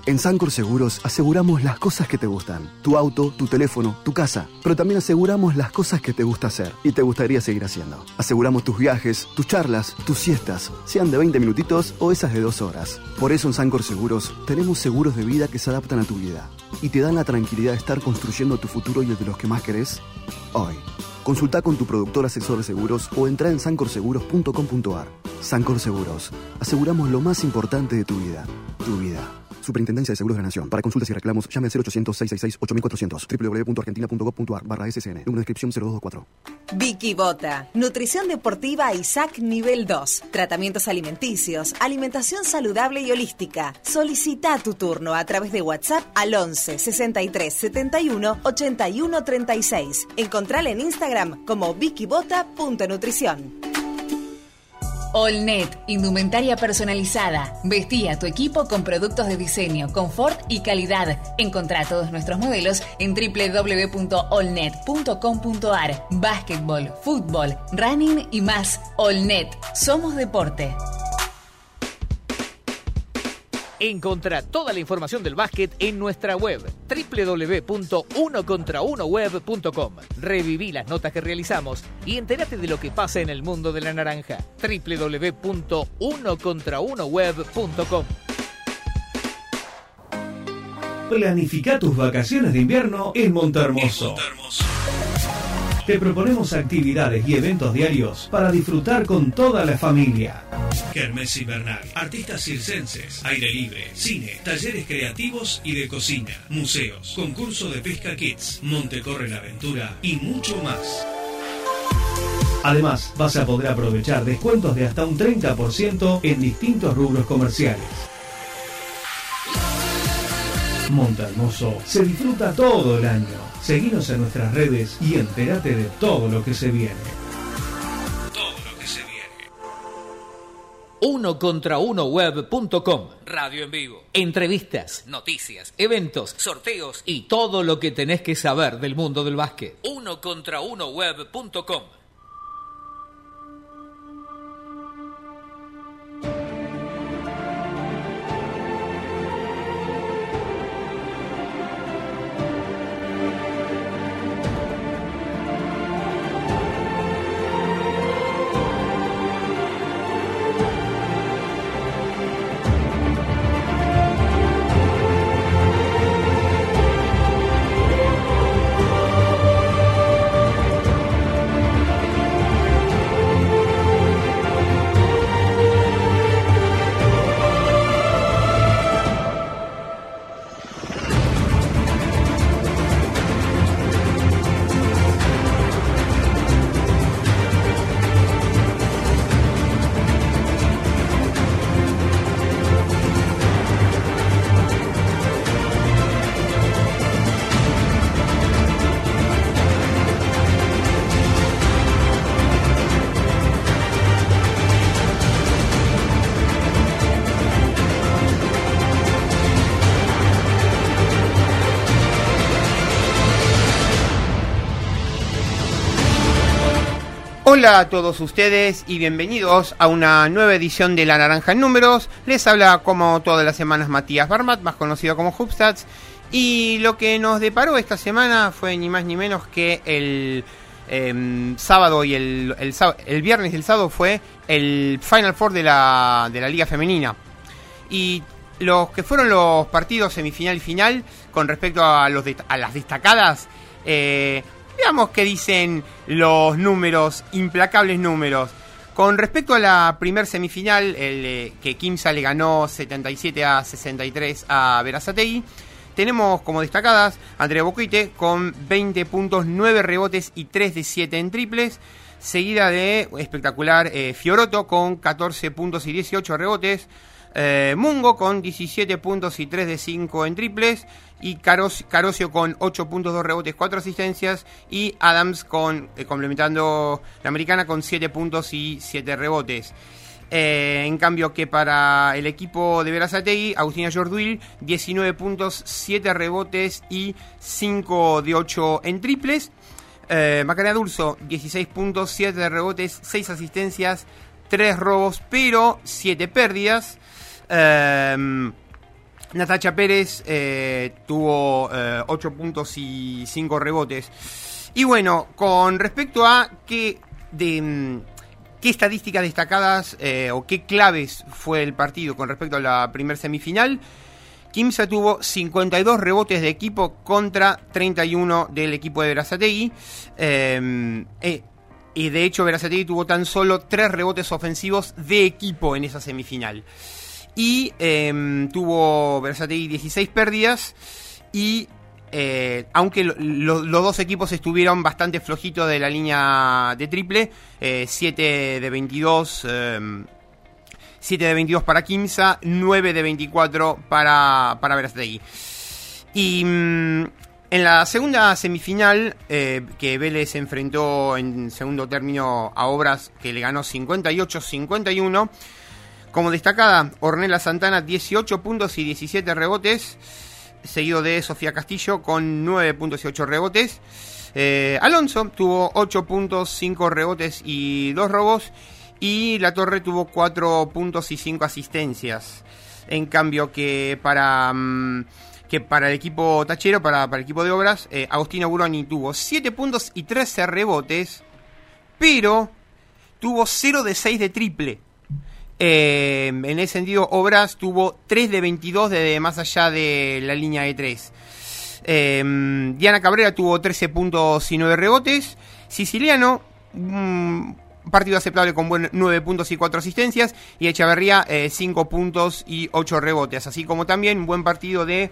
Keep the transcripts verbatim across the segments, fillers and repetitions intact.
En Sancor Seguros aseguramos las cosas que te gustan. Tu auto, tu teléfono, tu casa. Pero también aseguramos las cosas que te gusta hacer y te gustaría seguir haciendo. Aseguramos tus viajes, tus charlas, tus siestas, sean de veinte minutitos o esas de dos horas. Por eso en Sancor Seguros tenemos seguros de vida que se adaptan a tu vida y te dan la tranquilidad de estar construyendo tu futuro y el de los que más querés hoy. Consulta con tu productor asesor de seguros o entra en sancor seguros punto com punto a r. Sancor Seguros. Aseguramos lo más importante de tu vida. Tu vida. Superintendencia de Seguros de la Nación. Para consultas y reclamos, llame al cero ochocientos, seiscientos sesenta y seis, ocho mil cuatrocientos. doble u doble u doble u punto argentina punto gov punto a r barra ese ese ene. Número de inscripción cero dos dos cuatro. Vicky Bota. Nutrición deportiva Isaac nivel dos. Tratamientos alimenticios, alimentación saludable y holística. Solicita tu turno a través de WhatsApp al once, sesenta y tres, setenta y uno, ochenta y uno, treinta y seis. Encontrala en Instagram como vicybota punto nutrición. Allnet, indumentaria personalizada. Vestí a tu equipo con productos de diseño, confort y calidad. Encontrá todos nuestros modelos en doble u doble u doble u punto allnet punto com punto a r. Básquetbol, fútbol, running y más. Allnet, somos deporte. Encontrá toda la información del básquet en nuestra web doble u doble u doble u punto uno contra uno web punto com. Reviví las notas que realizamos y entérate de lo que pasa en el mundo de la naranja. doble u doble u doble u punto uno contra uno web punto com. Planifica tus vacaciones de invierno en Montehermoso. Te proponemos actividades y eventos diarios para disfrutar con toda la familia. Kermés invernal, artistas circenses, aire libre, cine, talleres creativos y de cocina, museos, concurso de pesca kids, Monte Corre la Aventura y mucho más. Además, vas a poder aprovechar descuentos de hasta un treinta por ciento en distintos rubros comerciales. Montehermoso se disfruta todo el año. Seguinos en nuestras redes y entérate de todo lo que se viene. Todo lo que se viene. uno contra uno web punto com. Radio en vivo. Entrevistas, noticias, eventos, sorteos y todo lo que tenés que saber del mundo del básquet. uno contra uno web punto com. Hola a todos ustedes y bienvenidos a una nueva edición de La Naranja en Números. Les habla como todas las semanas Matías Barmat, más conocido como Hubstats. Y lo que nos deparó esta semana fue ni más ni menos que el eh, sábado y el, el, el viernes y el sábado fue el Final Four de la, de la Liga Femenina. Y los que fueron los partidos semifinal y final con respecto a, los de, a las destacadas... Eh, Veamos qué dicen los números, implacables números. Con respecto a la primer semifinal, el, eh, que Quimsa le ganó setenta y siete a sesenta y tres a Berazategui, tenemos como destacadas Andrea Boquete con veinte puntos, nueve rebotes y tres de siete en triples, seguida de espectacular eh, Fioroto con catorce puntos y dieciocho rebotes, eh, Mungo con diecisiete puntos y tres de cinco en triples, y Caros, Carosio con ocho puntos, dos rebotes, cuatro asistencias, y Adams con eh, complementando la americana con siete puntos y siete rebotes. Eh, en cambio que para el equipo de Berazategui, Agustina Jorduil, diecinueve puntos, siete rebotes y cinco de ocho en triples. Eh, Macarena Dulzo, dieciséis puntos, siete rebotes, seis asistencias, tres robos, pero siete pérdidas. Eh, Natacha Pérez eh, tuvo eh, ocho puntos y cinco rebotes. Y bueno, con respecto a qué, de, qué estadísticas destacadas eh, o qué claves fue el partido con respecto a la primer semifinal, Quimsa tuvo cincuenta y dos rebotes de equipo contra treinta y uno del equipo de Berazategui. Eh, eh, y de hecho Berazategui tuvo tan solo tres rebotes ofensivos de equipo en esa semifinal. Y eh, tuvo Berazategui dieciséis pérdidas y eh, aunque lo, lo, los dos equipos estuvieron bastante flojitos de la línea de triple, eh, siete de veintidós... Eh, siete de veintidós para Quimsa, nueve de veinticuatro para, para Berazategui. Y mmm, en la segunda semifinal, eh, que Vélez se enfrentó en segundo término a Obras, que le ganó cincuenta y ocho a cincuenta y uno, como destacada, Ornella Santana, dieciocho puntos y diecisiete rebotes, seguido de Sofía Castillo con nueve puntos y ocho rebotes. Eh, Alonso tuvo ocho puntos, cinco rebotes y dos robos. Y La Torre tuvo cuatro puntos y cinco asistencias. En cambio que para um, que para el equipo tachero, para, para el equipo de Obras, eh, Agostina Buroni tuvo siete puntos y trece rebotes, pero tuvo cero de seis de triple. Eh, en ese sentido, Obras tuvo tres de veintidós de más allá de la línea de tres. Eh, Diana Cabrera tuvo trece puntos y nueve rebotes. Siciliano... Um, partido aceptable con buen nueve puntos y cuatro asistencias, y Echeverría eh, cinco puntos y ocho rebotes, así como también un buen partido de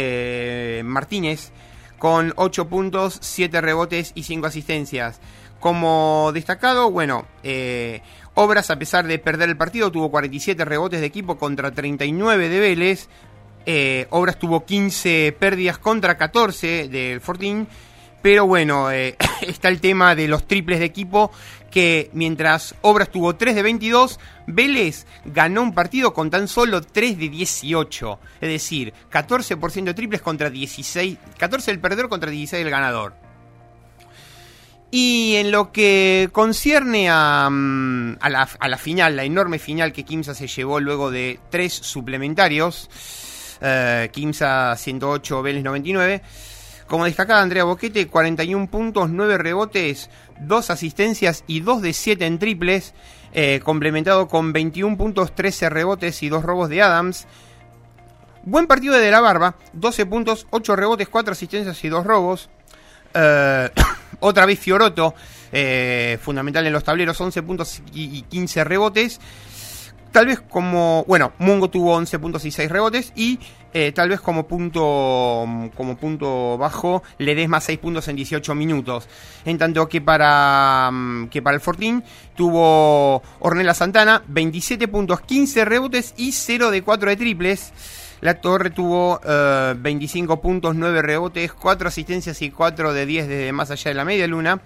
eh, Martínez con ocho puntos, siete rebotes y cinco asistencias. Como destacado, bueno, eh, Obras, a pesar de perder el partido, tuvo cuarenta y siete rebotes de equipo contra treinta y nueve de Vélez. eh, Obras tuvo quince pérdidas contra catorce del Fortín. Pero bueno, eh, está el tema de los triples de equipo, que mientras Obras tuvo tres de veintidós, Vélez ganó un partido con tan solo tres de dieciocho. Es decir, catorce por ciento de triples contra dieciséis, catorce del perdedor contra dieciséis del ganador. Y en lo que concierne a, a, la, a la final, la enorme final que Quimsa se llevó luego de tres suplementarios, eh, Quimsa ciento ocho, Vélez noventa y nueve... Como destacada, Andrea Boquete, cuarenta y uno puntos, nueve rebotes, dos asistencias y dos de siete en triples, eh, complementado con veintiún puntos, trece rebotes y dos robos de Adams. Buen partido de De la Barba, doce puntos, ocho rebotes, cuatro asistencias y dos robos. Eh, otra vez Fioroto, eh, fundamental en los tableros, once puntos y quince rebotes. Tal vez como... Bueno, Mungo tuvo once puntos y seis rebotes. Y eh, tal vez como punto como punto bajo, Ledesma seis puntos en dieciocho minutos. En tanto que para que para el Fortín tuvo Ornella Santana veintisiete puntos, quince rebotes y cero de cuatro de triples. La Torre tuvo uh, veinticinco puntos, nueve rebotes, cuatro asistencias y cuatro de diez desde más allá de la media luna.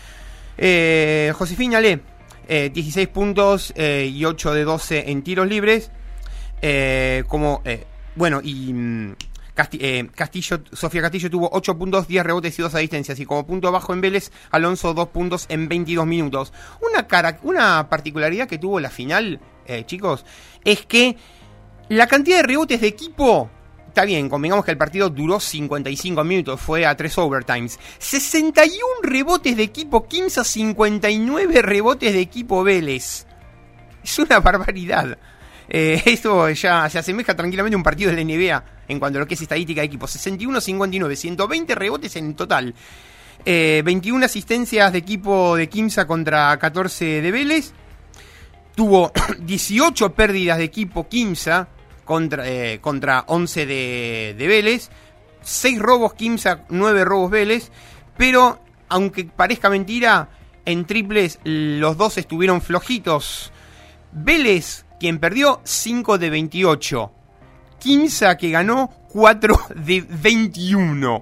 Eh, Josefina Le, eh, dieciséis puntos eh, y ocho de doce en tiros libres. Eh, como eh, bueno, y mm, Casti- eh, Castillo, Sofía Castillo tuvo ocho puntos, diez rebotes y dos asistencias. Y como punto bajo en Vélez, Alonso dos puntos en veintidós minutos. Una, cara- una particularidad que tuvo la final, eh, chicos, es que la cantidad de rebotes de equipo, está bien, convengamos que el partido duró cincuenta y cinco minutos, fue a tres overtimes. sesenta y uno rebotes de equipo Quimsa, cincuenta y nueve rebotes de equipo Vélez. Es una barbaridad. Eh, esto ya se asemeja tranquilamente a un partido de la N B A en cuanto a lo que es estadística de equipo. sesenta y uno a cincuenta y nueve, ciento veinte rebotes en total. Eh, veintiuna asistencias de equipo de Quimsa contra catorce de Vélez. Tuvo dieciocho pérdidas de equipo Quimsa contra, eh, contra once de, de Vélez. seis robos Quimsa, nueve robos Vélez. Pero, aunque parezca mentira, en triples los dos estuvieron flojitos. Vélez, quien perdió, cinco de veintiocho. Quimsa, que ganó cuatro de veintiuno.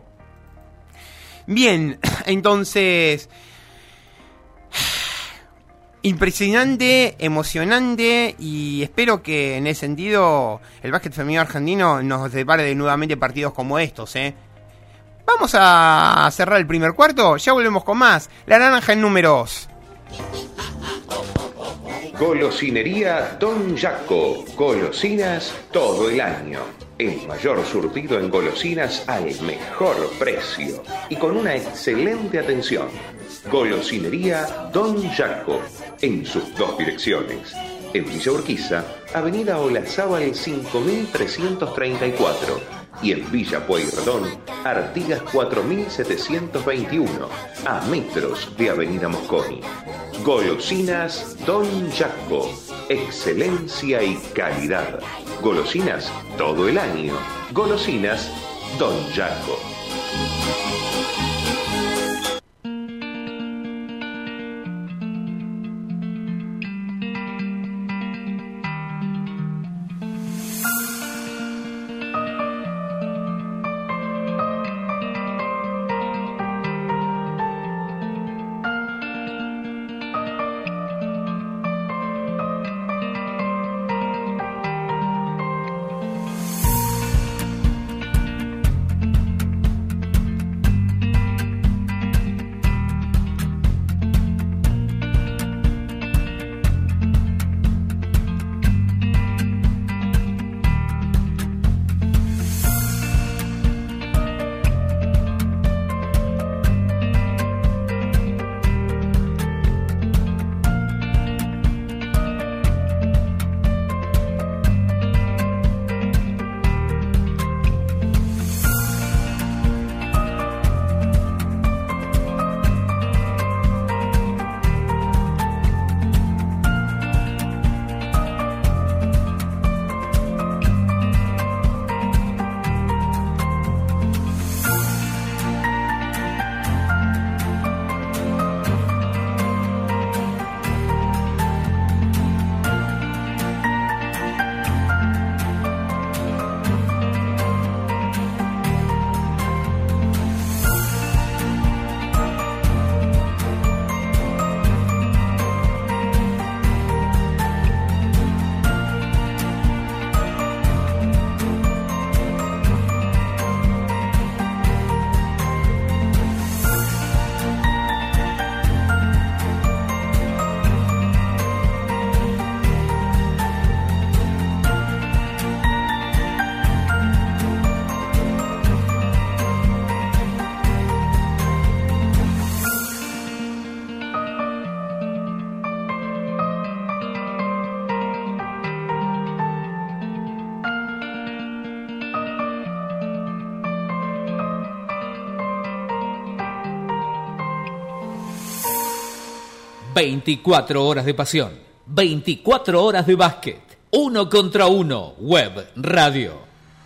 Bien, entonces... impresionante, emocionante, y espero que en ese sentido el básquet femenino argentino nos depare de nuevamente partidos como estos, ¿eh? Vamos a cerrar el primer cuarto, ya volvemos con más La Naranja en Números. Golosinería Don Jaco. Golosinas todo el año. El mayor surtido en golosinas al mejor precio y con una excelente atención. Golosinería Don Jaco, en sus dos direcciones. En Villa Urquiza, Avenida Olazábal cinco mil trescientos treinta y cuatro y en Villa Pueyrredón, Artigas cuatro mil setecientos veintiuno, a metros de Avenida Mosconi. Golosinas Don Jaco, excelencia y calidad. Golosinas todo el año. Golosinas Don Jaco. veinticuatro horas de pasión, veinticuatro horas de básquet, uno contra uno, web, radio.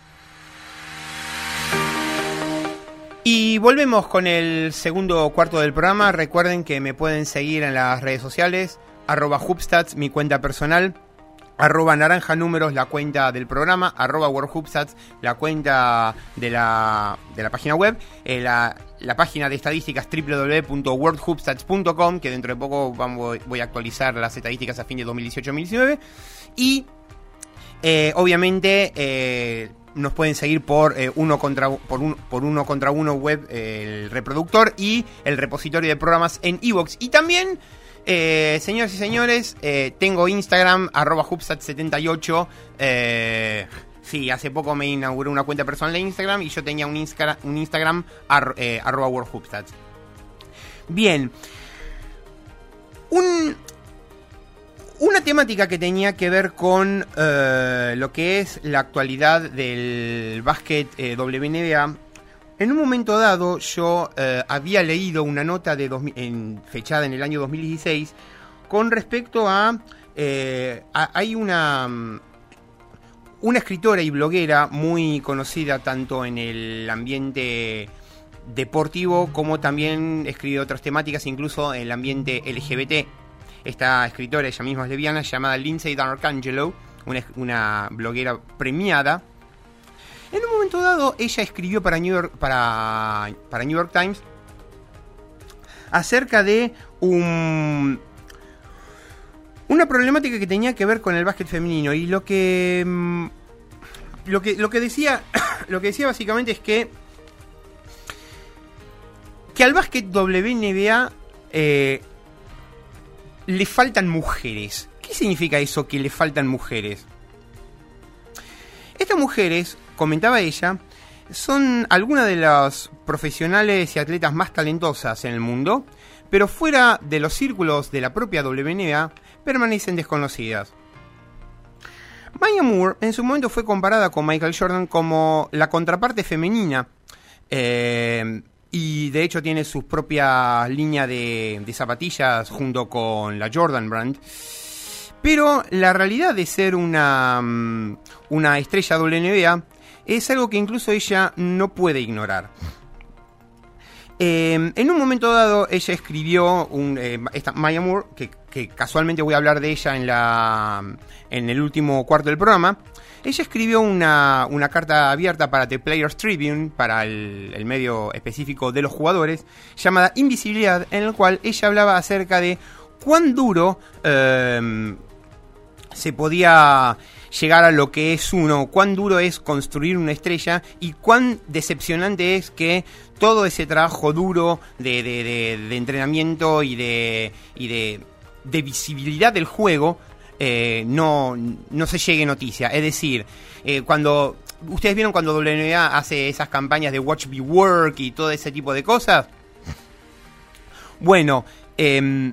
Y volvemos con el segundo cuarto del programa. Recuerden que me pueden seguir en las redes sociales, arroba Hubstats, mi cuenta personal, arroba Naranja Números, la cuenta del programa, arroba WorldHubstats, la cuenta de la, de la página web, eh, la, la página de estadísticas doble u doble u doble u punto world hubstats punto com, que dentro de poco vamos, voy a actualizar las estadísticas a fin de dos mil dieciocho dos mil diecinueve. Y eh, obviamente eh, nos pueden seguir por, eh, uno contra, por, un, por uno contra uno web, eh, el reproductor y el repositorio de programas en iVoox. Y también... Eh, señoras y señores, eh, tengo Instagram, arroba Hubstats setenta y ocho. Eh, sí, hace poco me inauguré una cuenta personal de Instagram y yo tenía un, Insta, un Instagram ar, eh, arroba WorldHubstats. Bien. Un, una temática que tenía que ver con eh, lo que es la actualidad del básquet eh, W N B A. En un momento dado yo eh, había leído una nota de dos mil, en, fechada en el año dos mil dieciséis con respecto a, eh, a... Hay una, una escritora y bloguera muy conocida tanto en el ambiente deportivo como también escribe otras temáticas, incluso en el ambiente L G B T. Esta escritora, ella misma es lesbiana, llamada Lindsay D'Arcangelo, una, una bloguera premiada. En un momento dado, ella escribió para New York, para, para New York Times acerca de un, una problemática que tenía que ver con el básquet femenino. Y lo que lo que lo que decía lo que decía básicamente es que que al básquet W N B A eh, le faltan mujeres. ¿qué significa eso que le faltan mujeres? Estas mujeres, comentaba ella, son algunas de las profesionales y atletas más talentosas en el mundo, pero fuera de los círculos de la propia W N B A permanecen desconocidas. Maya Moore en su momento fue comparada con Michael Jordan como la contraparte femenina, eh, y de hecho tiene su propia línea de, de zapatillas junto con la Jordan Brand. Pero la realidad de ser una, una estrella W N B A es algo que incluso ella no puede ignorar. Eh, en un momento dado ella escribió un, eh, esta Maya Moore, que, que casualmente voy a hablar de ella en, la, en el último cuarto del programa. Ella escribió una, una carta abierta para The Players Tribune, para el, el medio específico de los jugadores, llamada Invisibilidad, en el cual ella hablaba acerca de cuán duro eh, se podía llegar a lo que es uno, cuán duro es construir una estrella y cuán decepcionante es que todo ese trabajo duro de, de, de, de entrenamiento y de, y de, de visibilidad del juego eh, no, no se llegue noticia. Es decir, eh, cuando ustedes vieron cuando W N B A hace esas campañas de Watch Me Work y todo ese tipo de cosas, bueno, eh,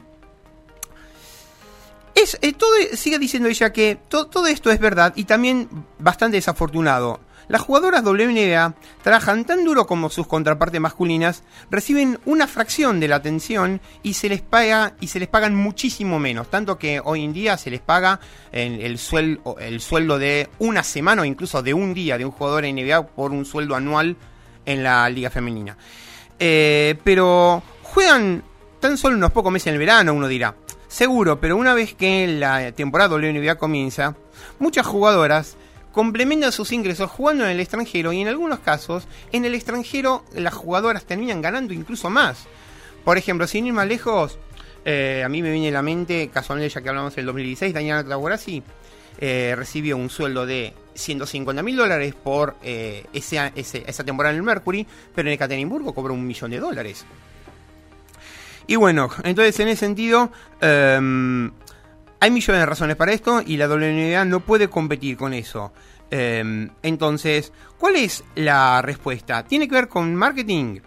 Es, eh, todo, sigue diciendo ella que to, todo esto es verdad y también bastante desafortunado. Las jugadoras W N B A trabajan tan duro como sus contrapartes masculinas, reciben una fracción de la atención y se les paga y se les pagan muchísimo menos, tanto que hoy en día se les paga el, el, sueldo, el sueldo de una semana o incluso de un día de un jugador N B A por un sueldo anual en la liga femenina. Eh, pero juegan tan solo unos pocos meses en el verano, uno dirá. Seguro, pero una vez que la temporada W N B A comienza, muchas jugadoras complementan sus ingresos jugando en el extranjero y en algunos casos, en el extranjero las jugadoras terminan ganando incluso más. Por ejemplo, sin ir más lejos, eh, a mí me viene a la mente, casualmente ya que hablamos del dos mil dieciséis, Diana Taurasi eh, recibió un sueldo de ciento cincuenta mil dólares por eh, ese, ese, esa temporada en el Mercury, pero en el Ekaterimburgo cobró un millón de dólares. Y bueno, entonces en ese sentido eh, hay millones de razones para esto y la W N B A no puede competir con eso. Eh, entonces, ¿cuál es la respuesta? ¿Tiene que ver con marketing?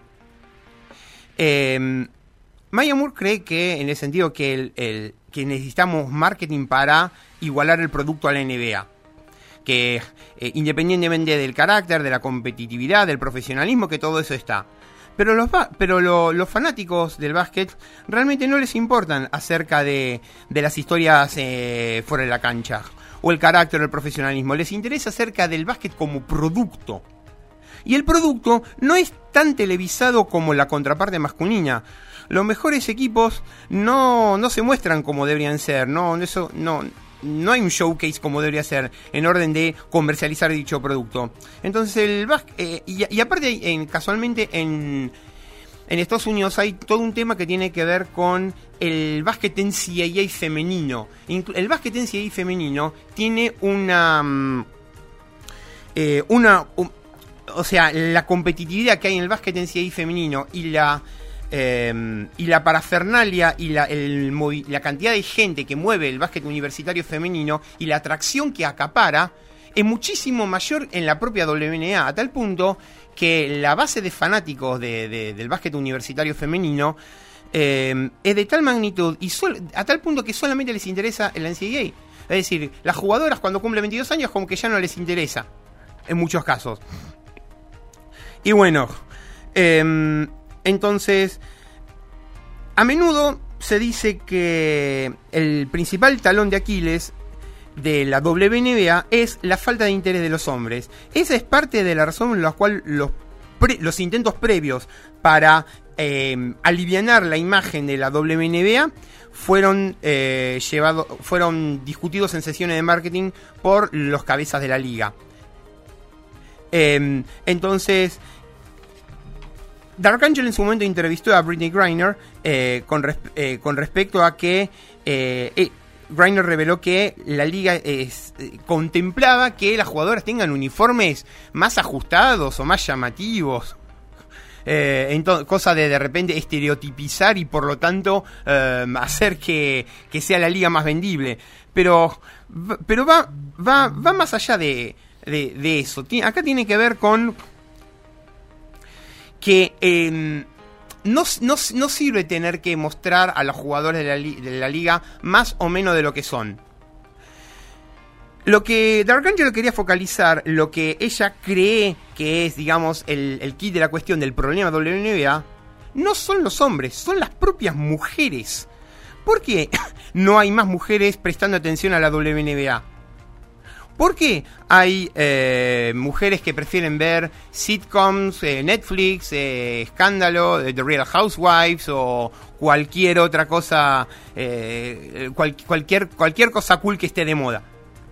Eh, Maya Moore cree que en el sentido que, el, el, que necesitamos marketing para igualar el producto a la N B A. Que eh, independientemente del carácter, de la competitividad, del profesionalismo, que todo eso está. Pero los pero lo, los fanáticos del básquet realmente no les importan acerca de, de las historias eh, fuera de la cancha o el carácter del profesionalismo. Les interesa acerca del básquet como producto. Y el producto no es tan televisado como la contraparte masculina. Los mejores equipos no, no se muestran como deberían ser. No, eso no... No hay un showcase como debería ser en orden de comercializar dicho producto. Entonces el básquet, eh, y, y aparte en, casualmente en, en Estados Unidos hay todo un tema que tiene que ver con el básquet N C A A femenino. El básquet N C A A femenino tiene una... Eh, una un, o sea, la competitividad que hay en el básquet N C A A femenino y la... Eh, y la parafernalia y la, el, la cantidad de gente que mueve el básquet universitario femenino y la atracción que acapara es muchísimo mayor en la propia W N B A, a tal punto que la base de fanáticos de, de, del básquet universitario femenino eh, es de tal magnitud y sol, a tal punto que solamente les interesa el N C A A. Es decir, las jugadoras cuando cumplen veintidós años como que ya no les interesa en muchos casos. Y bueno, eh, entonces, a menudo se dice que el principal talón de Aquiles de la W N B A es la falta de interés de los hombres. Esa es parte de la razón en la cual los, pre, los intentos previos para eh, alivianar la imagen de la W N B A fueron, eh, llevado, fueron discutidos en sesiones de marketing por los cabezas de la liga. Eh, entonces... Dark Angel en su momento entrevistó a Brittney Griner eh, con, res, eh, con respecto a que eh, eh, Griner reveló que la liga eh, contemplaba que las jugadoras tengan uniformes más ajustados o más llamativos. Eh, entonces, cosa de de repente estereotipizar y por lo tanto eh, hacer que, que sea la liga más vendible. Pero, pero va, va, va más allá de, de, de eso. Tien, acá tiene que ver con que eh, no, no, no sirve tener que mostrar a los jugadores de la, de la liga más o menos de lo que son. Lo que Dark Angel quería focalizar, lo que ella cree que es, digamos, el, el kit de la cuestión del problema de W N B A, no son los hombres, son las propias mujeres. ¿Por qué no hay más mujeres prestando atención a la W N B A? ¿Por qué hay eh, mujeres que prefieren ver sitcoms, eh, Netflix, eh, Escándalo, The Real Housewives o cualquier otra cosa, eh, cual, cualquier, cualquier cosa cool que esté de moda?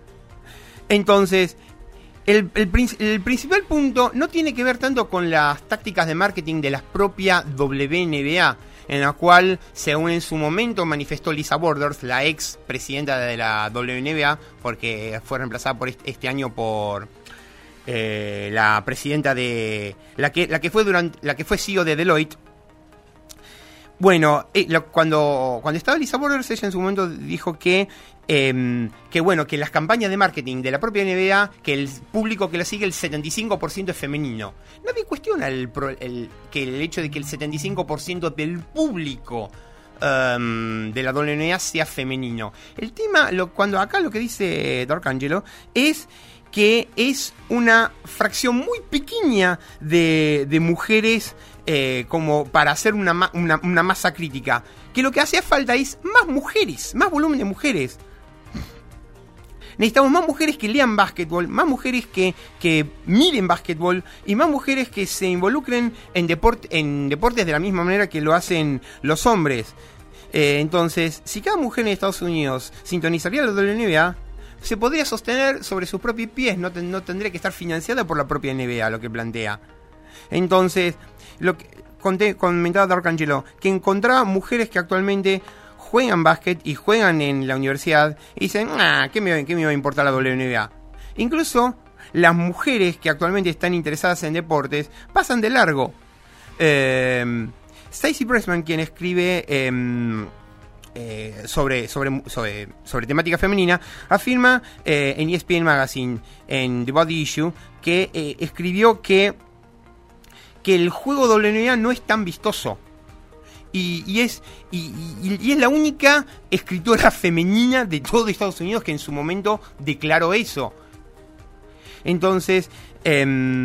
Entonces, el, el, el principal punto no tiene que ver tanto con las tácticas de marketing de la propia W N B A, en la cual, según en su momento manifestó Lisa Borders, la ex presidenta de la W N B A, porque fue reemplazada por este, este año por eh, la presidenta de la que la que fue durante la que fue C E O de Deloitte. Bueno, eh, lo, cuando cuando estaba Lisa Borders, ella en su momento dijo que eh, que bueno, que las campañas de marketing de la propia N B A, que el público que la sigue, el setenta y cinco por ciento es femenino. Nadie cuestiona el, el, que el hecho de que el setenta y cinco por ciento del público um, de la W N B A sea femenino. El tema, lo, cuando acá lo que dice Dark Angelo es que es una fracción muy pequeña de, de mujeres eh, como para hacer una, una, una masa crítica. Que lo que hace falta es más mujeres, más volumen de mujeres. Necesitamos más mujeres que lean básquetbol, más mujeres que, que miren básquetbol y más mujeres que se involucren en, deport, en deportes de la misma manera que lo hacen los hombres. Eh, entonces, si cada mujer en Estados Unidos sintonizaría la W N B A, se podría sostener sobre sus propios pies, no, ten, no tendría que estar financiada por la propia N B A, lo que plantea. Entonces, lo que conté, comentaba Dark Angelo, que encontraba mujeres que actualmente juegan básquet y juegan en la universidad y dicen, ah, ¿qué me, qué me va a importar la W N B A? Incluso las mujeres que actualmente están interesadas en deportes pasan de largo. Eh, Stacey Pressman, quien escribe eh, eh, sobre, sobre, sobre, sobre temática femenina, afirma eh, en E S P N Magazine, en The Body Issue, que eh, escribió que, que el juego W N B A no es tan vistoso. Y, y, es, y, y, y es la única escritora femenina de todo Estados Unidos que en su momento declaró eso. Entonces, eh,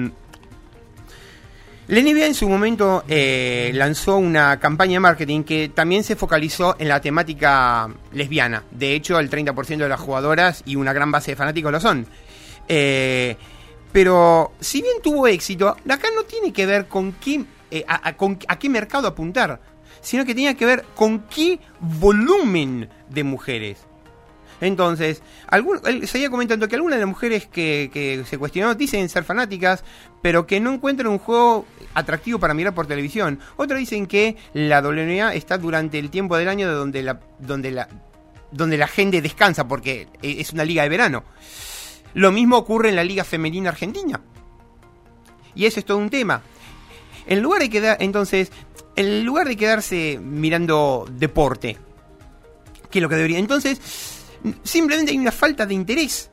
la N B A en su momento eh, lanzó una campaña de marketing que también se focalizó en la temática lesbiana. De hecho, el treinta por ciento de las jugadoras y una gran base de fanáticos lo son. Eh, pero, si bien tuvo éxito, acá no tiene que ver con qué, eh, a, a, con, a qué mercado apuntar, sino que tenía que ver con qué volumen de mujeres. Entonces, algún, él seguía comentando que algunas de las mujeres que, que se cuestionó dicen ser fanáticas, pero que no encuentran un juego atractivo para mirar por televisión. Otros dicen que la W N B A está durante el tiempo del año donde la, donde la, donde la gente descansa, porque es una liga de verano. Lo mismo ocurre en la liga femenina argentina. Y eso es todo un tema. En lugar de quedar, entonces, en lugar de quedarse mirando deporte, que es lo que debería, entonces simplemente hay una falta de interés.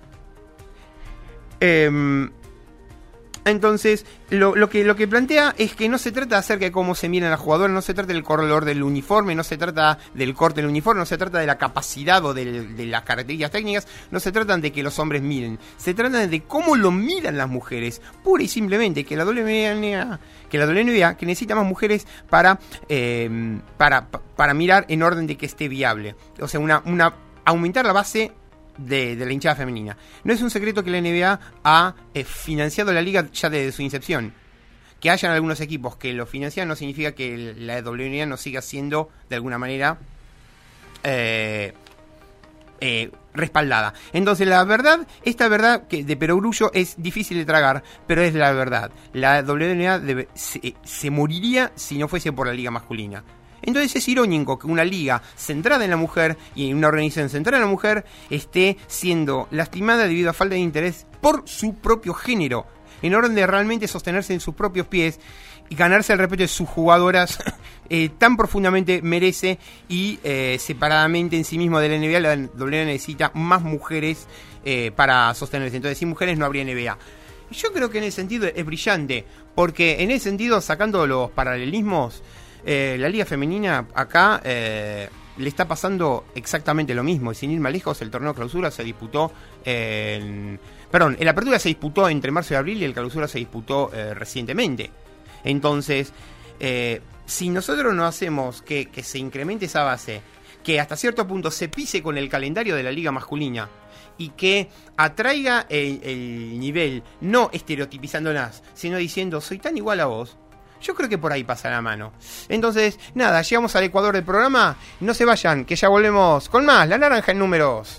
Eh, entonces, lo, lo, que, lo que plantea es que no se trata acerca de cómo se miran las jugadoras, no se trata del color del uniforme, no se trata del corte del uniforme, no se trata de la capacidad o de, de las características técnicas, no se trata de que los hombres miren, se trata de cómo lo miran las mujeres, pura y simplemente que la W N B A, que la W N B A que necesita más mujeres para, eh, para, para mirar en orden de que esté viable. O sea, una, una aumentar la base De, de la hinchada femenina. No es un secreto que la N B A ha eh, financiado la liga ya desde su incepción. Que hayan algunos equipos que lo financian no significa que la W N B A no siga siendo de alguna manera eh, eh, respaldada. Entonces la verdad, esta verdad que de perogrullo es difícil de tragar, pero es la verdad. La W N B A debe, se, se moriría si no fuese por la liga masculina. Entonces es irónico que una liga centrada en la mujer y una organización centrada en la mujer esté siendo lastimada debido a falta de interés por su propio género. en orden de realmente sostenerse en sus propios pies y ganarse el respeto de sus jugadoras eh, tan profundamente merece, y eh, separadamente en sí mismo de la N B A, la W N B A necesita más mujeres eh, para sostenerse. Entonces, sin mujeres no habría N B A. Y yo creo que en ese sentido es brillante, porque en ese sentido, sacando los paralelismos, eh, la liga femenina acá eh, le está pasando exactamente lo mismo. Y sin ir más lejos, el torneo clausura se disputó eh, en... Perdón, el apertura se disputó entre marzo y abril y el clausura se disputó eh, recientemente. Entonces, eh, si nosotros no hacemos que, que se incremente esa base, que hasta cierto punto se pise con el calendario de la liga masculina y que atraiga el, el nivel, no estereotipizándolas, sino diciendo, soy tan igual a vos, yo creo que por ahí pasa la mano. Entonces, nada, llegamos al Ecuador del programa. No se vayan, que ya volvemos con más La Naranja en Números.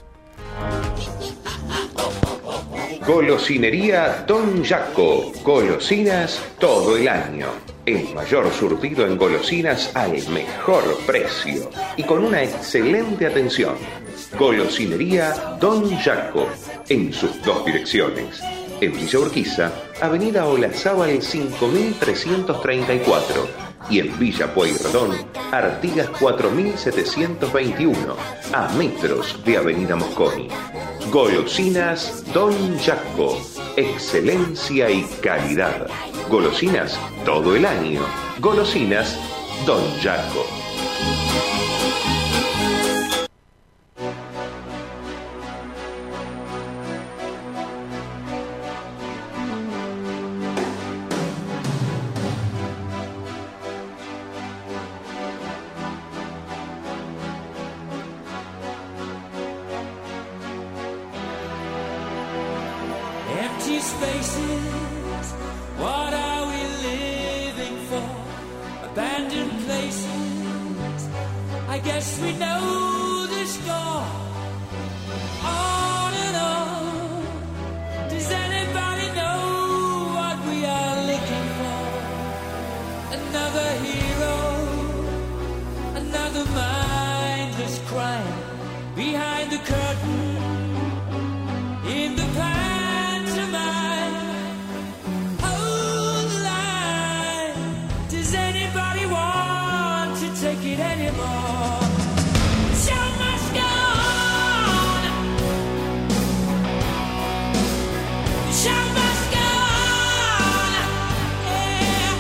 Golosinería Don Jaco. Golosinas todo el año. El mayor surtido en golosinas al mejor precio y con una excelente atención. Golosinería Don Jaco, en sus dos direcciones. En Villa Urquiza, Avenida Olazábal cinco mil trescientos treinta y cuatro, y en Villa Pueyrredón, Artigas cuatro mil setecientos veintiuno, a metros de Avenida Mosconi. Golosinas Don Jaco, excelencia y calidad. Golosinas todo el año. Golosinas Don Jaco. Empty spaces, what are we living for? Abandoned places, I guess we know the score. On and on, does anybody know what we are looking for? Another hero, another mindless crime, behind the curtain, in the past. Take it anymore. The show must go on. The show must go on. Yeah.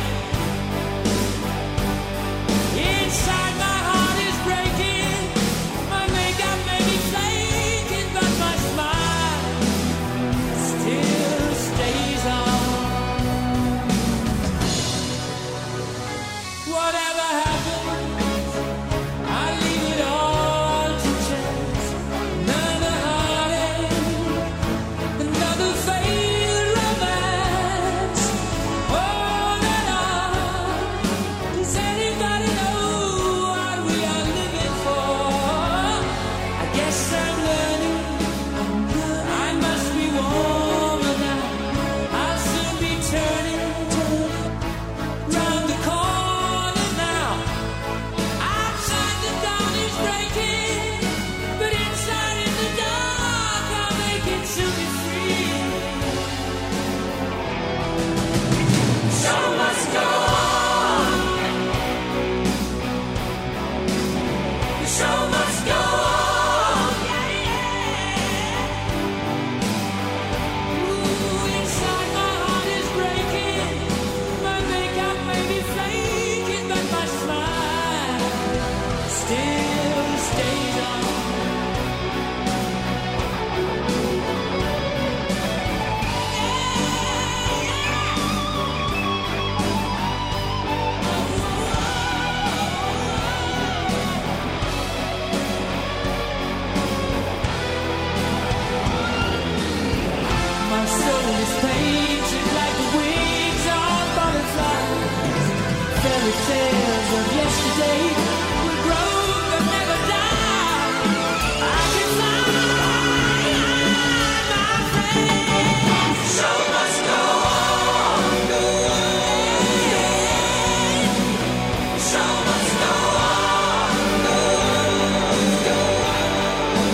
Inside my heart is breaking. My makeup may be flaking, but my smile still stays on. Whatever happens,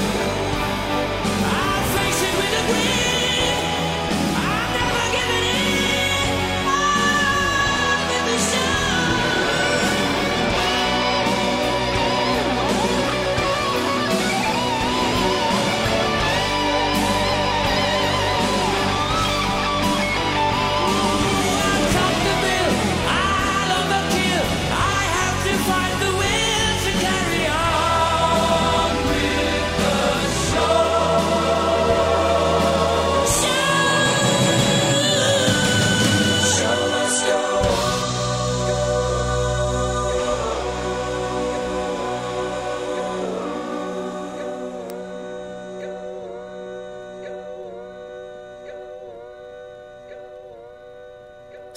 I'm never giving in.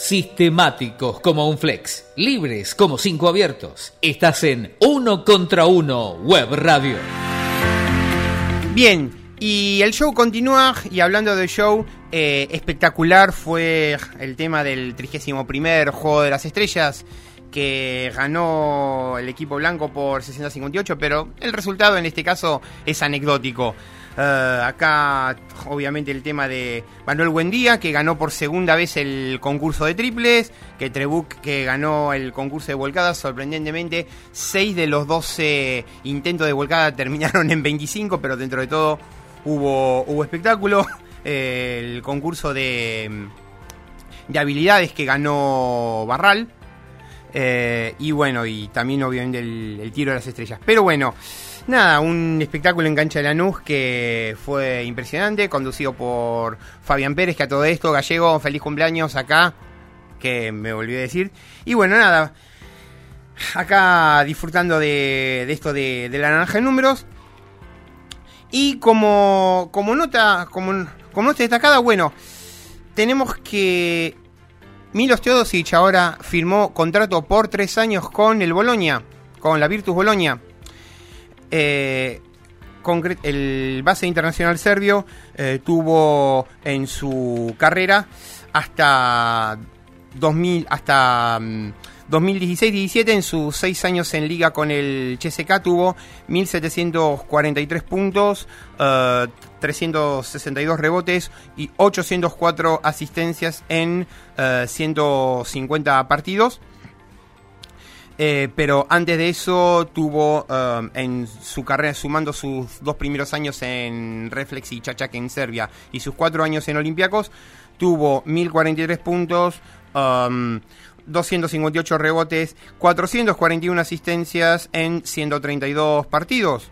Sistemáticos como un flex, libres como cinco abiertos. Estás en Uno contra Uno Web Radio. Bien, y el show continúa, y hablando del show, eh, espectacular fue el tema del trigésimo primer Juego de las Estrellas, que ganó el equipo blanco por sesenta a cincuenta y ocho, pero el resultado en este caso es anecdótico. Uh, acá obviamente el tema de Manuel Buendía, que ganó por segunda vez el concurso de triples, que Trebuch, que ganó el concurso de volcadas. Sorprendentemente, seis de los doce intentos de volcada terminaron en veinticinco, pero dentro de todo hubo, hubo espectáculo. Eh, el concurso de, de habilidades que ganó Barral, eh, y bueno, y también obviamente el, el tiro de las estrellas. Pero bueno, nada, un espectáculo en cancha de Lanús que fue impresionante, conducido por Fabián Pérez, que a todo esto, Gallego, feliz cumpleaños acá, que me volví a decir. Y bueno, nada, acá disfrutando de, de esto de, de la naranja en números. Y como, como nota como, como nota destacada, bueno, tenemos que Milos Teodosic ahora firmó contrato por tres años con el Bologna, con la Virtus Bologna. Eh, concre- el base internacional serbio eh, tuvo en su carrera hasta dos mil hasta um, dos mil dieciséis diecisiete, en sus seis años en liga con el C S K, tuvo mil setecientos cuarenta y tres puntos, uh, trescientos sesenta y dos rebotes y ochocientos cuatro asistencias en uh, ciento cincuenta partidos. Eh, pero antes de eso tuvo uh, en su carrera, sumando sus dos primeros años en Reflex y Chachak en Serbia y sus cuatro años en Olympiacos, tuvo mil cuarenta y tres puntos, um, doscientos cincuenta y ocho rebotes, cuatrocientas cuarenta y una asistencias en ciento treinta y dos partidos.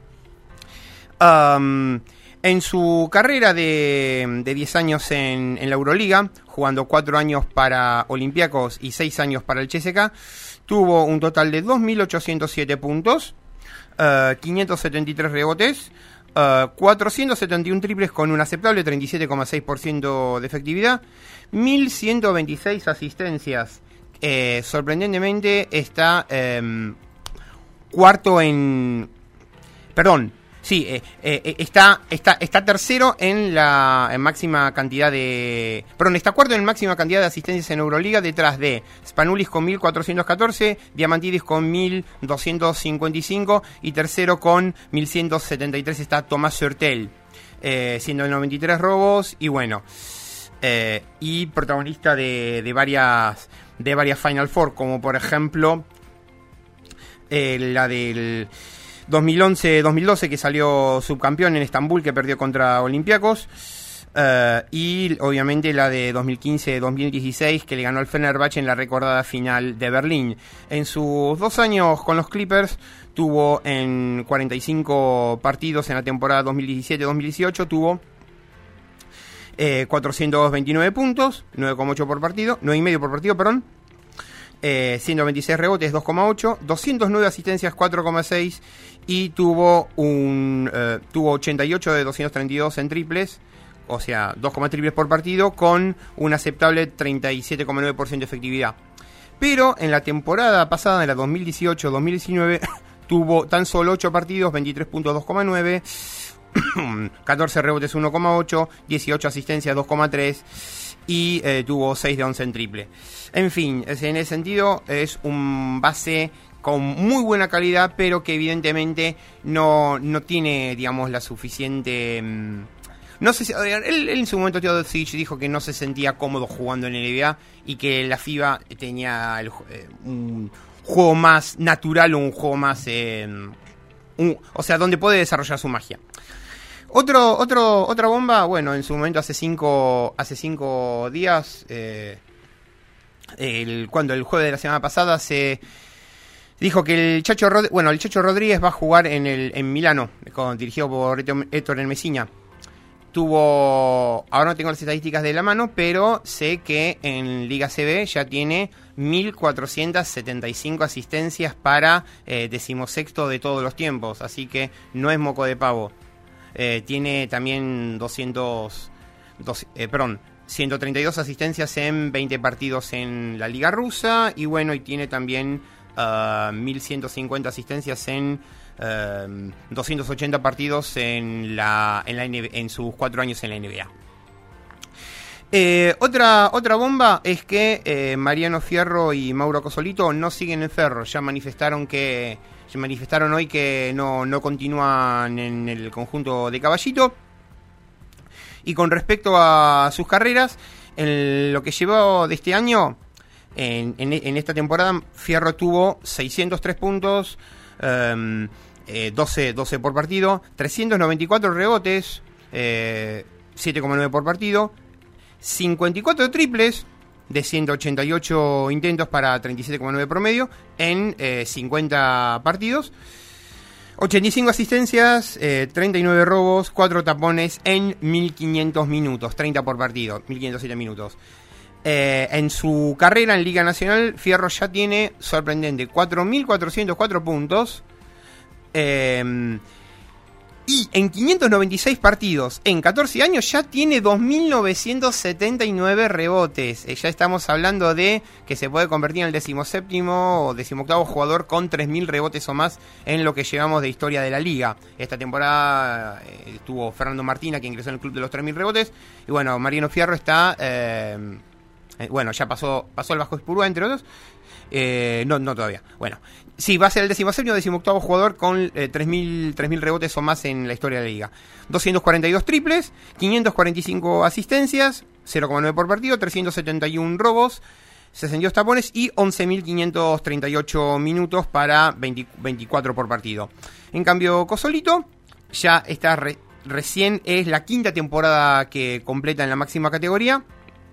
Um, en su carrera de, de diez años en, en la Euroliga, jugando cuatro años para Olympiacos y seis años para el C S K, tuvo un total de dos mil ochocientos siete puntos, uh, quinientos setenta y tres rebotes, uh, cuatrocientos setenta y uno triples con un aceptable treinta y siete coma seis por ciento de efectividad, mil ciento veintiséis asistencias. Eh, sorprendentemente está eh, cuarto en... Perdón, sí, eh, eh, está, está, está tercero en la en máxima cantidad de... Perdón, está cuarto en máxima cantidad de asistencias en Euroliga, detrás de Spanulis con mil cuatrocientos catorce, Diamantidis con mil doscientos cincuenta y cinco y tercero con mil ciento setenta y tres está Tomás Sörtel, eh, ciento noventa y tres robos y bueno, eh, y protagonista de, de varias... de varias Final Four, como por ejemplo eh, la del dos mil once dos mil doce, que salió subcampeón en Estambul, que perdió contra Olympiacos, uh, y obviamente la de dos mil quince dos mil dieciséis, que le ganó al Fenerbahce en la recordada final de Berlín. En sus dos años con los Clippers, tuvo en cuarenta y cinco partidos en la temporada dos mil diecisiete dos mil dieciocho, tuvo Eh, cuatrocientos veintinueve puntos, nueve coma ocho por partido, nueve coma cinco por partido, perdón, eh, ciento veintiséis rebotes, dos coma ocho, doscientas nueve asistencias, cuatro coma seis, y tuvo un eh, tuvo ochenta y ocho de doscientos treinta y dos en triples, o sea, dos coma triples por partido, con un aceptable treinta y siete coma nueve por ciento de efectividad. Pero en la temporada pasada, en la dos mil dieciocho dos mil diecinueve, tuvo tan solo ocho partidos, veintitrés puntos, dos coma nueve, catorce rebotes, uno coma ocho, dieciocho asistencias, dos coma tres, y eh, tuvo seis de once en triple. En fin, en ese sentido es un base con muy buena calidad, pero que evidentemente no, no tiene, digamos, la suficiente... Mmm, no sé si, él, él en su momento Teodosic dijo que no se sentía cómodo jugando en el N B A y que la FIBA tenía el, eh, un juego más natural o un juego más... Eh, un, o sea, donde puede desarrollar su magia. Otro, otro, otra bomba, bueno, en su momento hace cinco, hace cinco días, eh, el, cuando el jueves de la semana pasada se dijo que el Chacho, Rod- bueno, el Chacho Rodríguez va a jugar en el en Milano, con, dirigido por Héctor Messiña. Tuvo, ahora no tengo las estadísticas de la mano, pero sé que en Liga C B ya tiene mil cuatrocientas setenta y cinco asistencias para eh, decimosexto de todos los tiempos, así que no es moco de pavo. Eh, tiene también doscientos, dos, eh, perdón, ciento treinta y dos asistencias en veinte partidos en la Liga Rusa. Y bueno, y tiene también uh, mil ciento cincuenta asistencias en uh, doscientos ochenta partidos en, la, en, la N B A, en sus cuatro años en la N B A. Eh, otra, otra bomba es que eh, Mariano Fierro y Mauro Cosolito no siguen en Ferro. Ya manifestaron que ya manifestaron hoy que no, no continúan en el conjunto de Caballito. Y con respecto a sus carreras, en lo que llevó de este año, en, en, en esta temporada, Fierro tuvo seiscientos tres puntos, um, eh, doce, doce por partido, trescientos noventa y cuatro rebotes, eh, siete coma nueve por partido, cincuenta y cuatro triples de ciento ochenta y ocho intentos para treinta y siete coma nueve promedio en eh, cincuenta partidos, ochenta y cinco asistencias, eh, treinta y nueve robos, cuatro tapones en mil quinientos minutos, treinta por partido, mil quinientos siete minutos. Eh, en su carrera en Liga Nacional, Fierro ya tiene, sorprendente, cuatro mil cuatrocientos cuatro puntos. Eh, Y en quinientos noventa y seis partidos, en catorce años, ya tiene dos mil novecientos setenta y nueve rebotes. Eh, ya estamos hablando de que se puede convertir en el decimoséptimo o decimoctavo jugador con tres mil rebotes o más en lo que llevamos de historia de la liga. Esta temporada eh, estuvo Fernando Martina, que ingresó en el club de los tres mil rebotes. Y bueno, Mariano Fierro está... Eh, eh, bueno, ya pasó, pasó el Vasco Espurúa, entre otros. Eh, no, no todavía. Bueno, sí, va a ser el decimoséptimo o decimoctavo jugador con eh, tres mil rebotes o más en la historia de la liga. doscientos cuarenta y dos triples, quinientas cuarenta y cinco asistencias, cero coma nueve por partido, trescientos setenta y uno robos, sesenta y dos tapones y once mil quinientos treinta y ocho minutos para veinte, veinticuatro por partido. En cambio, Cosolito ya está re, recién, es la quinta temporada que completa en la máxima categoría.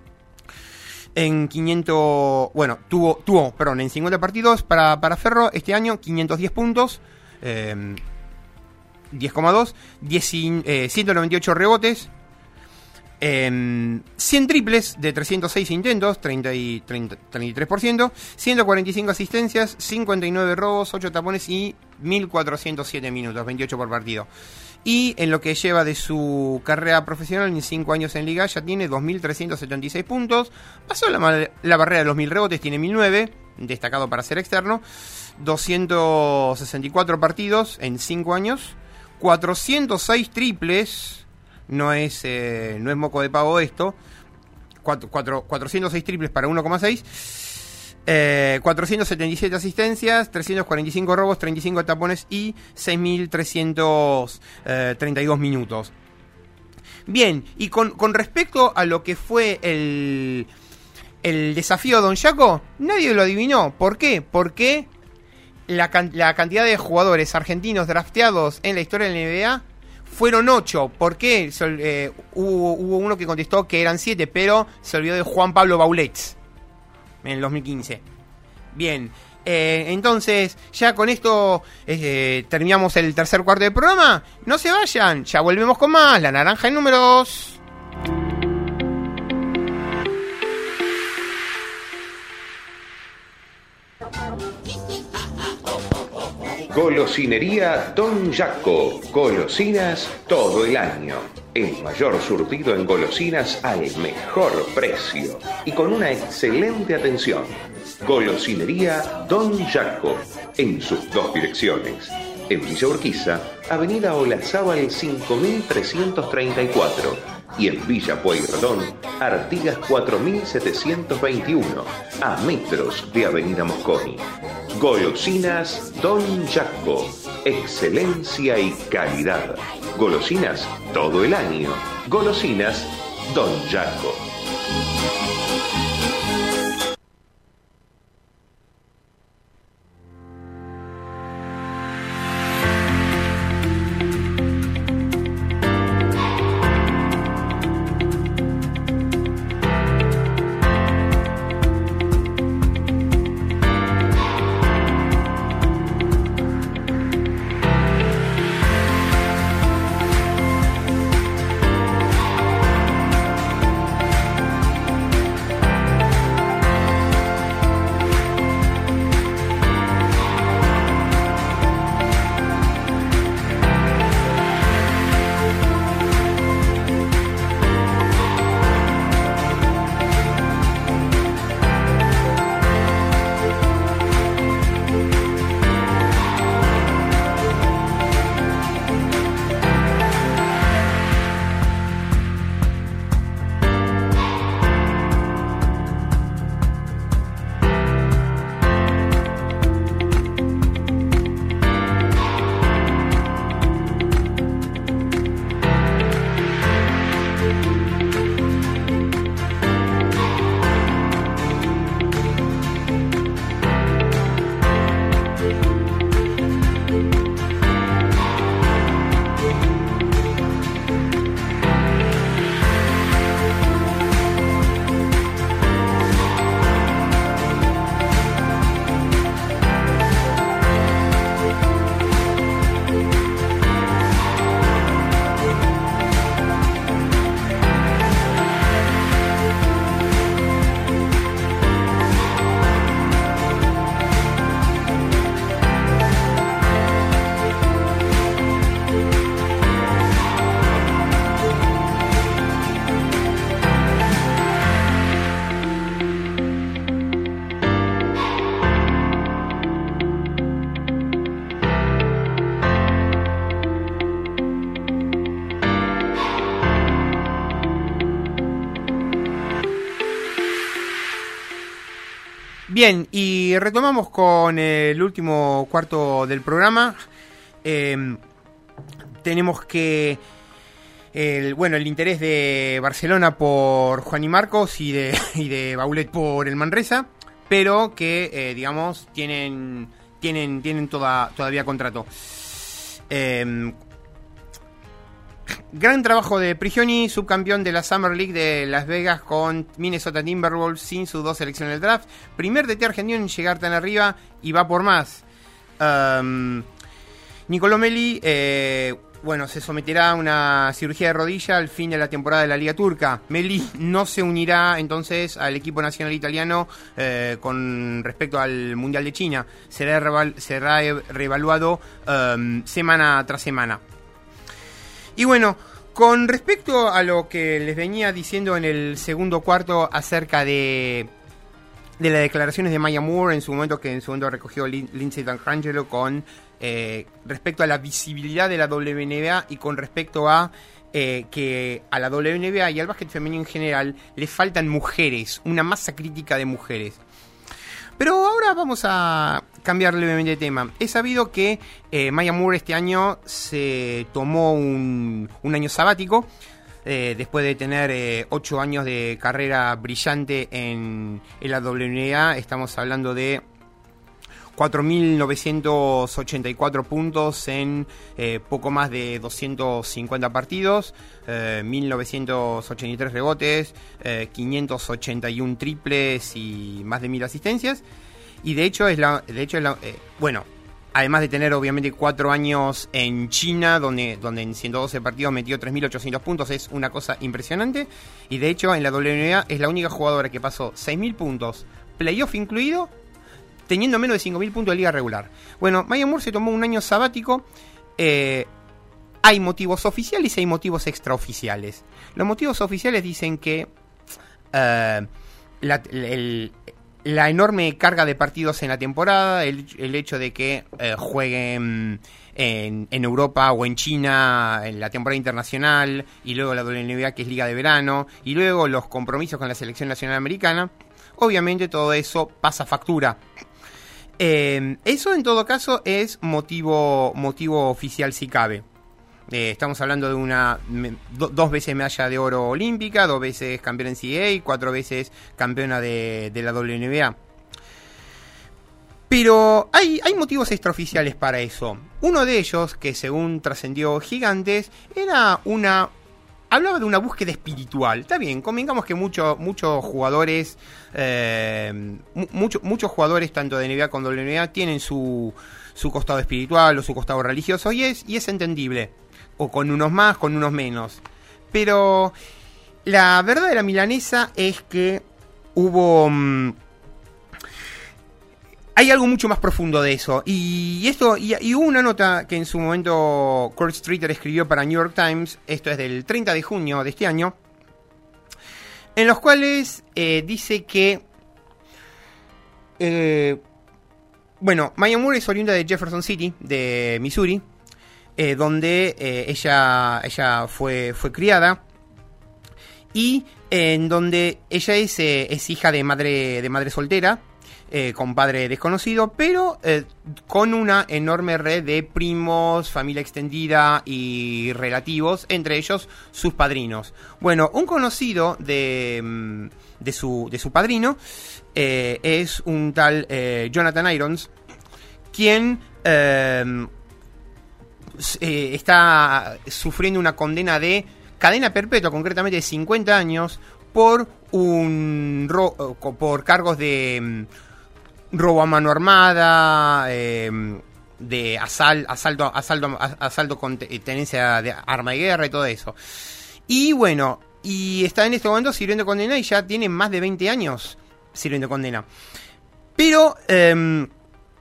En quinientos, bueno, tuvo, tuvo, perdón, en cincuenta partidos para, para Ferro este año, quinientos diez puntos, eh, diez coma dos, eh, ciento noventa y ocho rebotes, eh, cien triples de trescientos seis intentos, treinta y, treinta, treinta y tres por ciento, ciento cuarenta y cinco asistencias, cincuenta y nueve robos, ocho tapones y mil cuatrocientos siete minutos, veintiocho por partido. Y en lo que lleva de su carrera profesional, en cinco años en Liga, ya tiene dos mil trescientos setenta y seis puntos. Pasó la, la barrera de los mil rebotes, tiene mil nueve, destacado para ser externo. doscientos sesenta y cuatro partidos en cinco años. cuatrocientos seis triples, no es, eh, no es moco de pavo esto. cuatro, cuatro, cuatrocientos seis triples para uno coma seis. Eh, cuatrocientas setenta y siete asistencias, trescientos cuarenta y cinco robos, treinta y cinco tapones y seis mil trescientos treinta y dos minutos. Bien, y con, con respecto a lo que fue el, el desafío Don Jaco, nadie lo adivinó. ¿Por qué? Porque la, la cantidad de jugadores argentinos drafteados en la historia de la N B A fueron ocho. ¿Por qué? Eh, hubo, hubo uno que contestó que eran siete, pero se olvidó de Juan Pablo Baulets en el dos mil quince. Bien, eh, entonces ya con esto eh, terminamos el tercer cuarto del programa. No se vayan, ya volvemos con más La Naranja en Números. Golosinería Don Jaco. Golosinas todo el año. El mayor surtido en golosinas al mejor precio y con una excelente atención. Golosinería Don Jaco, en sus dos direcciones. En Villa Urquiza, Avenida Olazábal cinco mil trescientos treinta y cuatro. Y en Villa Pueyrredón, Artigas cuatro mil setecientos veintiuno, a metros de Avenida Mosconi. Golosinas Don Jaco, excelencia y calidad. Golosinas todo el año. Golosinas Don Jaco. Bien, y retomamos con el último cuarto del programa. Eh, tenemos que... El, bueno, el interés de Barcelona por Juan y Marcos y de, y de Baulet por el Manresa, pero que, eh, digamos, tienen tienen tienen toda, todavía contrato. Eh, gran trabajo de Prigioni, subcampeón de la Summer League de Las Vegas con Minnesota Timberwolves sin sus dos selecciones del draft. Primer D T argentino en llegar tan arriba y va por más. Um, Nicolò Melli... Eh, Bueno, se someterá a una cirugía de rodilla al fin de la temporada de la Liga Turca. Melli no se unirá entonces al equipo nacional italiano eh, con respecto al Mundial de China. Será, reval- será reevaluado um, semana tras semana. Y bueno, con respecto a lo que les venía diciendo en el segundo cuarto acerca de... de las declaraciones de Maya Moore en su momento, que en su momento recogió Lin- Lindsay D'Angelo con eh, respecto a la visibilidad de la W N B A y con respecto a eh, que a la W N B A y al básquet femenino en general le faltan mujeres, una masa crítica de mujeres. Pero ahora vamos a cambiar levemente de tema. He sabido que eh, Maya Moore este año se tomó un, un año sabático. Eh, después de tener eh, ocho años de carrera brillante en, en la W N B A, estamos hablando de cuatro mil novecientos ochenta y cuatro puntos en eh, poco más de doscientos cincuenta partidos, eh, mil novecientos ochenta y tres rebotes, eh, quinientos ochenta y uno triples y más de mil asistencias. Y de hecho es la, de hecho es la, eh, bueno. Además de tener obviamente cuatro años en China, donde, donde en ciento doce partidos metió tres mil ochocientos puntos, es una cosa impresionante. Y de hecho en la W N B A es la única jugadora que pasó seis mil puntos, playoff incluido, teniendo menos de cinco mil puntos de liga regular. Bueno, Maya Moore se tomó un año sabático. Eh, hay motivos oficiales y hay motivos extraoficiales. Los motivos oficiales dicen que uh, la, el... la enorme carga de partidos en la temporada, el, el hecho de que eh, jueguen en, en Europa o en China en la temporada internacional, y luego la W N B A, que es Liga de Verano, y luego los compromisos con la Selección Nacional Americana, obviamente todo eso pasa factura. Eh, eso en todo caso es motivo, motivo oficial si cabe. Eh, estamos hablando de una me, do, dos veces medalla de oro olímpica, dos veces campeona en N C A A, cuatro veces campeona de, de la W N B A. Pero hay, hay motivos extraoficiales para eso. Uno de ellos, que según trascendió Gigantes, era una... hablaba de una búsqueda espiritual. Está bien, convengamos que muchos muchos jugadores, eh, mucho, muchos jugadores tanto de N B A como de W N B A tienen su, su costado espiritual o su costado religioso, y es, y es entendible. O con unos más, con unos menos. Pero la verdad de la milanesa es que hubo... Mmm, hay algo mucho más profundo de eso. Y esto y, y hubo una nota que en su momento Kurt Streeter escribió para New York Times. Esto es del treinta de junio de este año. En los cuales eh, dice que... Eh, bueno, Maya Moore es oriunda de Jefferson City, de Missouri. Eh, donde eh, ella, ella fue, fue criada, y eh, en donde ella es, eh, es hija de madre, de madre soltera, eh, con padre desconocido, pero eh, con una enorme red de primos, familia extendida y relativos, entre ellos sus padrinos. Bueno, un conocido de, de, su, de su padrino eh, es un tal eh, Jonathan Irons, quien... Eh, Eh, está sufriendo una condena de cadena perpetua, concretamente de cincuenta años, por un ro- por cargos de um, robo a mano armada, eh, de asal- asalto, asalto, asalto con te- tenencia de arma de guerra y todo eso. Y bueno, y está en este momento sirviendo condena y ya tiene más de veinte años sirviendo condena. Pero eh,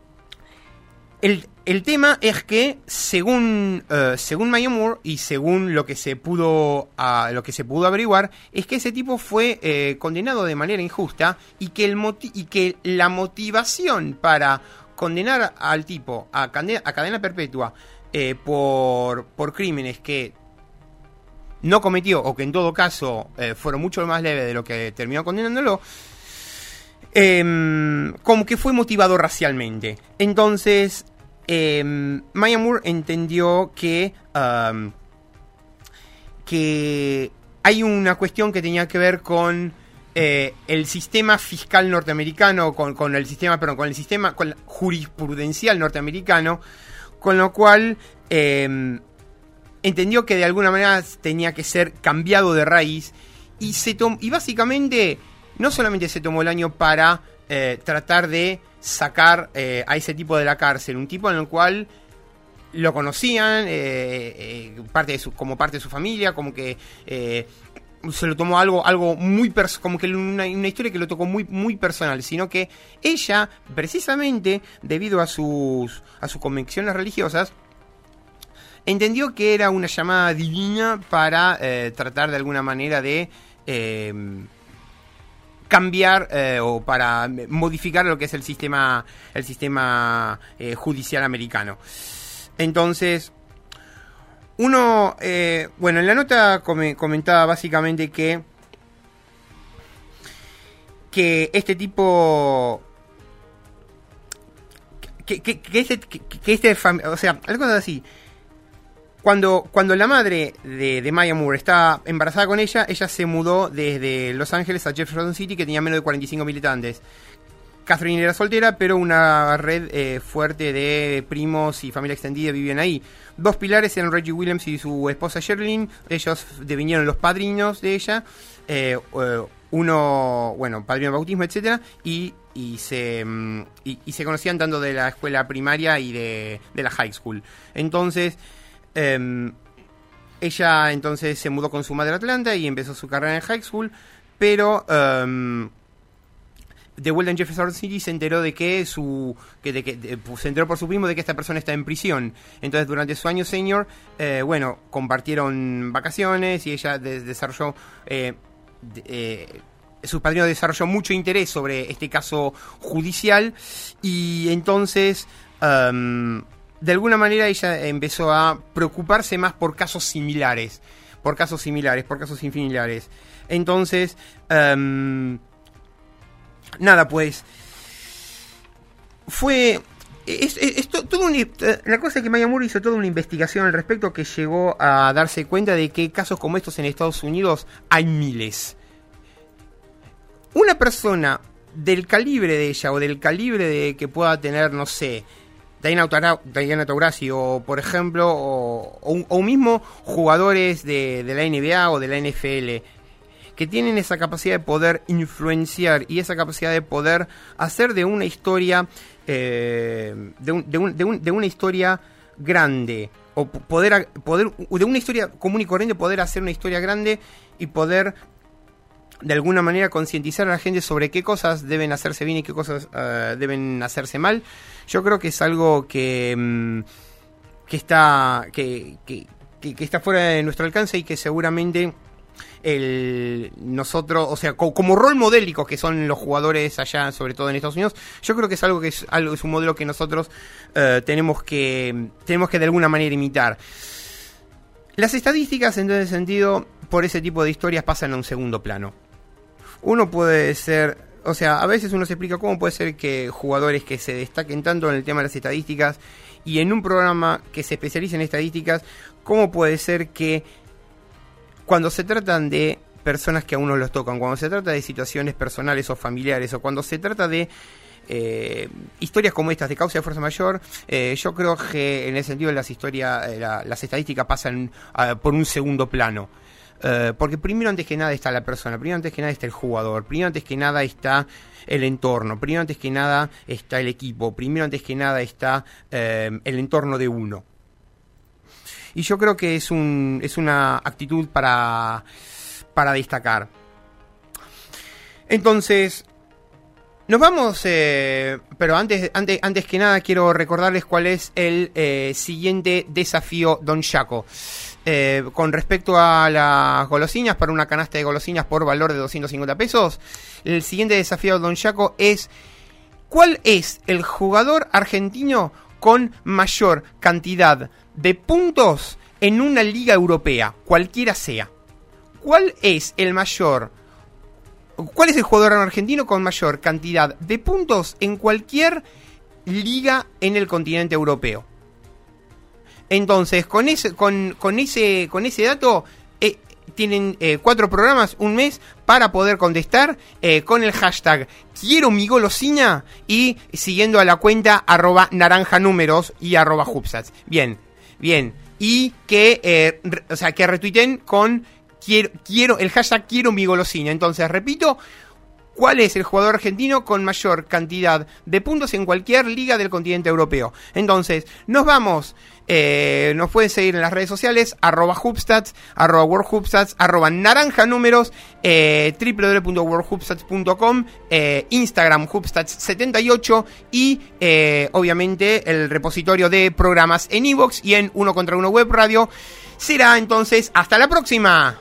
el El tema es que según uh, según Maya Moore y según lo que se pudo uh, lo que se pudo averiguar, es que ese tipo fue eh, condenado de manera injusta, y que el moti- y que la motivación para condenar al tipo a, cande- a cadena perpetua eh, por por crímenes que no cometió, o que en todo caso eh, fueron mucho más leves de lo que terminó condenándolo, eh, como que fue motivado racialmente. Entonces, eh, Maya Moore entendió que, um, que hay una cuestión que tenía que ver con eh, el sistema fiscal norteamericano, con, con el sistema, perdón, con el sistema con la jurisprudencial norteamericano, con lo cual eh, entendió que de alguna manera tenía que ser cambiado de raíz y se tom- y básicamente no solamente se tomó el año para eh, tratar de sacar eh, a ese tipo de la cárcel, un tipo en el cual lo conocían eh, eh, parte de su, como parte de su familia, como que eh, se lo tomó algo algo muy pers- como que una, una historia que lo tocó muy muy personal, sino que ella, precisamente debido a sus a sus convicciones religiosas, entendió que era una llamada divina para eh, tratar de alguna manera de eh, cambiar eh, o para modificar lo que es el sistema el sistema eh, judicial americano. Entonces, uno, eh, bueno, en la nota com- comentaba básicamente que que este tipo que, que, que este que, que este fam- o sea, algo así. Cuando, cuando la madre de, de Maya Moore está embarazada con ella, ella se mudó desde Los Ángeles a Jefferson City, que tenía menos de cuarenta y cinco militantes. Catherine era soltera, pero una red eh, fuerte de primos y familia extendida vivían ahí. Dos pilares eran Reggie Williams y su esposa Sherilyn. Ellos devinieron los padrinos de ella. Eh, eh, uno, bueno, padrino de bautismo, etcétera, y, y, se, y, y se conocían tanto de la escuela primaria y de, de la high school. Entonces... Um, ella entonces se mudó con su madre a Atlanta y empezó su carrera en high school, pero um, de vuelta en Jefferson City se enteró de que su que, de que de, se enteró por su primo de que esta persona está en prisión. Entonces durante su año senior, eh, bueno, compartieron vacaciones y ella de, desarrolló eh, de, eh, su padrino desarrolló mucho interés sobre este caso judicial y entonces um, de alguna manera ella empezó a preocuparse más por casos similares, por casos similares, por casos similares. Entonces, um, nada, pues, fue, es, es, es todo un, la cosa es que Maya Moore hizo toda una investigación al respecto que llegó a darse cuenta de que casos como estos en Estados Unidos hay miles. Una persona del calibre de ella o del calibre de que pueda tener, no sé, Diana Taurasi o por ejemplo o, o, o mismo jugadores de, de la N B A o de la N F L que tienen esa capacidad de poder influenciar y esa capacidad de poder hacer de una historia eh, de, un, de, un, de, un, de una historia grande o poder, poder de una historia común y corriente poder hacer una historia grande y poder de alguna manera concientizar a la gente sobre qué cosas deben hacerse bien y qué cosas uh, deben hacerse mal. Yo creo que es algo que um, que está que, que, que, que está fuera de nuestro alcance y que seguramente el nosotros, o sea, co- como rol modélico que son los jugadores allá, sobre todo en Estados Unidos, yo creo que es algo que es algo es un modelo que nosotros uh, tenemos que tenemos que de alguna manera imitar. Las estadísticas en ese sentido, por ese tipo de historias pasan a un segundo plano. Uno puede ser, o sea, a veces uno se explica cómo puede ser que jugadores que se destaquen tanto en el tema de las estadísticas y en un programa que se especializa en estadísticas, cómo puede ser que cuando se tratan de personas que a uno los tocan, cuando se trata de situaciones personales o familiares, o cuando se trata de eh, historias como estas de causa de fuerza mayor, eh, yo creo que en el sentido de las historias, eh, la, las estadísticas pasan uh, por un segundo plano. Uh, porque primero antes que nada está la persona, primero antes que nada está el jugador, primero antes que nada está el entorno, primero antes que nada está el equipo, primero antes que nada está uh, el entorno de uno. Y yo creo que es un es una actitud para para destacar. Entonces, nos vamos, eh, pero antes, antes, antes que nada quiero recordarles cuál es el eh, siguiente desafío Don Jaco. Eh, con respecto a las golosinas, para una canasta de golosinas por valor de doscientos cincuenta pesos, el siguiente desafío Don Jaco es: ¿cuál es el jugador argentino con mayor cantidad de puntos en una liga europea, cualquiera sea? ¿Cuál es el mayor ¿Cuál es el jugador argentino con mayor cantidad de puntos en cualquier liga en el continente europeo? Entonces, con ese, con, con ese, con ese dato, eh, tienen eh, cuatro programas, un mes, para poder contestar eh, con el hashtag quiero mi golosina y siguiendo a la cuenta arroba naranjanúmeros y arroba hubstats. Bien, bien. Y que, eh, re, o sea, que retuiten con quiero, quiero, el hashtag quiero mi golosina. Entonces, repito, ¿cuál es el jugador argentino con mayor cantidad de puntos en cualquier liga del continente europeo? Entonces, nos vamos, eh, nos pueden seguir en las redes sociales, arroba hubstats, arroba worldhubstats, arroba naranjanúmeros, eh, doble u doble u doble u punto worldhubstats punto com, eh, Instagram hubstats setenta y ocho y eh, obviamente el repositorio de programas en iVoox y en Uno contra Uno Web Radio. Será entonces hasta la próxima.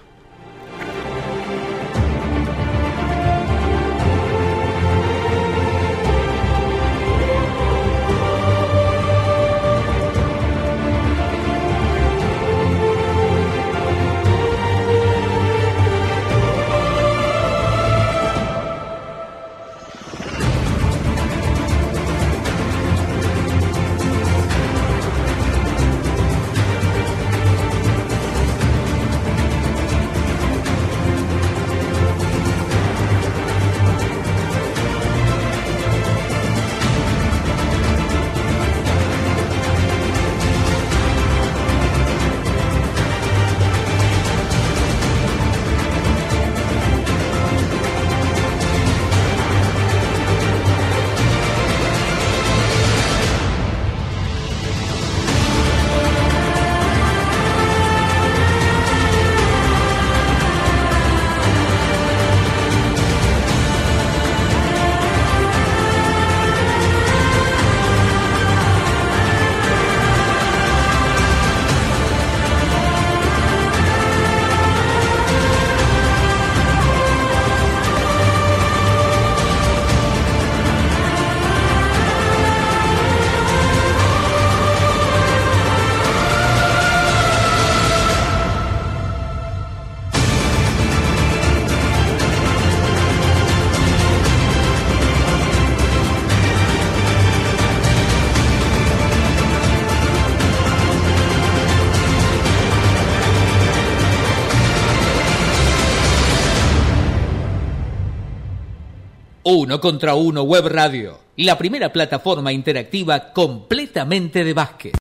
Uno contra Uno Web Radio, la primera plataforma interactiva completamente de básquet.